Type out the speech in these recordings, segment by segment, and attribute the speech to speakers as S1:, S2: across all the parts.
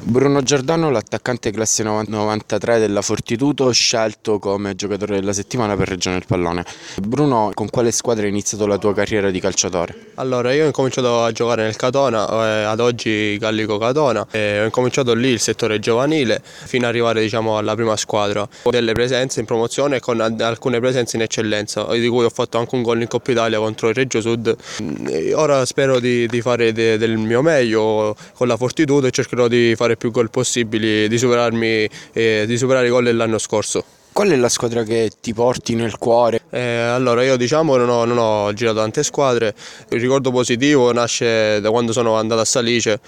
S1: Bruno Giordano, l'attaccante classe 93 della Fortitudo, scelto come giocatore della settimana per Regione del Pallone. Bruno, con quale squadra hai iniziato la tua carriera di calciatore?
S2: Allora, io ho incominciato a giocare nel Catona, ad oggi Gallico Catona, e ho incominciato lì il settore giovanile fino ad arrivare alla prima squadra. Ho delle presenze in promozione con alcune presenze in eccellenza, di cui ho fatto anche un gol in Coppa Italia contro il Reggio Sud. E ora spero di fare del mio meglio con la Fortitudo e cercherò di fare più gol possibili, di superare i gol dell'anno scorso.
S1: Qual è la squadra che ti porti nel cuore?
S2: Allora io non ho girato tante squadre, il ricordo positivo nasce da quando sono andato a Salice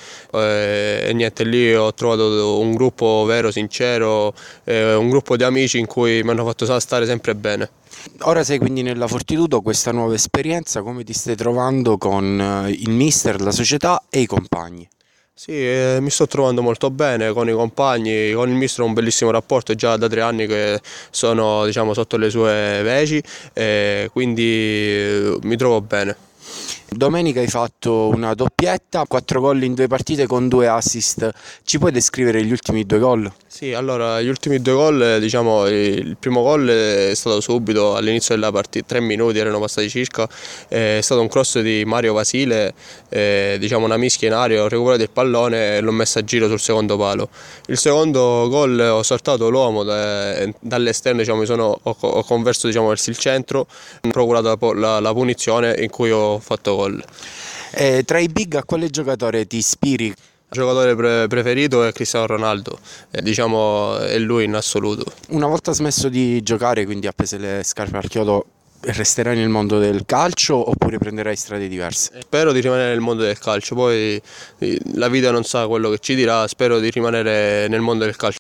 S2: e niente, lì ho trovato un gruppo vero, sincero, un gruppo di amici in cui mi hanno fatto stare sempre bene.
S1: Ora sei quindi nella Fortitudo, questa nuova esperienza, come ti stai trovando con il mister, la società e i compagni?
S2: Sì, mi sto trovando molto bene con i compagni, con il mister ho un bellissimo rapporto, è già da 3 anni che sono sotto le sue veci e quindi mi trovo bene.
S1: Domenica hai fatto una doppietta, 4 gol in 2 partite con 2 assist. Ci puoi descrivere gli ultimi 2 gol?
S2: Sì, allora gli ultimi 2 gol, il primo gol è stato subito all'inizio della partita, 3 minuti erano passati circa, è stato un cross di Mario Vasile, una mischia in aria, ho recuperato il pallone e l'ho messo a giro sul secondo palo. Il secondo gol ho saltato l'uomo dall'esterno, ho converso verso il centro, ho procurato la punizione in cui ho fatto gol.
S1: Tra i big a quale giocatore ti ispiri?
S2: Il giocatore preferito è Cristiano Ronaldo, è lui in assoluto.
S1: Una volta smesso di giocare, quindi appese le scarpe al chiodo, resterai nel mondo del calcio oppure prenderai strade diverse?
S2: Spero di rimanere nel mondo del calcio, poi la vita non sa quello che ci dirà, spero di rimanere nel mondo del calcio.